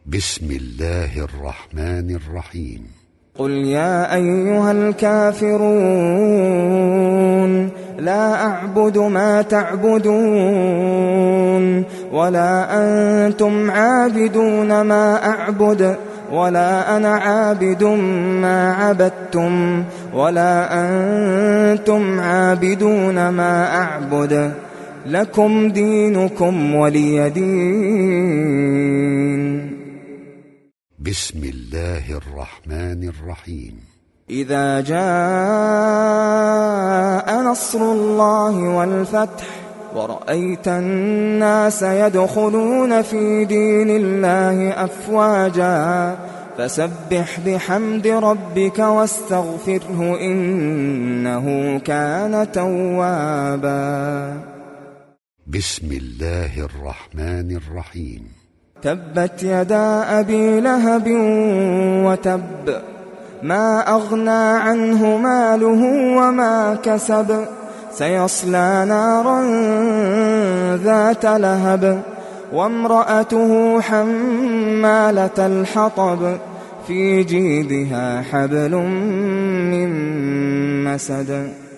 بسم الله الرحمن الرحيم. قل يا أيها الكافرون لا أعبد ما تعبدون ولا أنتم عابدون ما أعبد ولا أنا عابد ما عبدتم ولا أنتم عابدون ما أعبد لكم دينكم ولي دين. بسم الله الرحمن الرحيم. إذا جاء نصر الله والفتح ورأيت الناس يدخلون في دين الله أفواجا فسبح بحمد ربك واستغفره إنه كان توابا. بسم الله الرحمن الرحيم. تبت يدا أبي لهب وتب ما أغنى عنه ماله وما كسب سيصلى نارا ذات لهب وامرأته حمالة الحطب في جيدها حبل من مسد.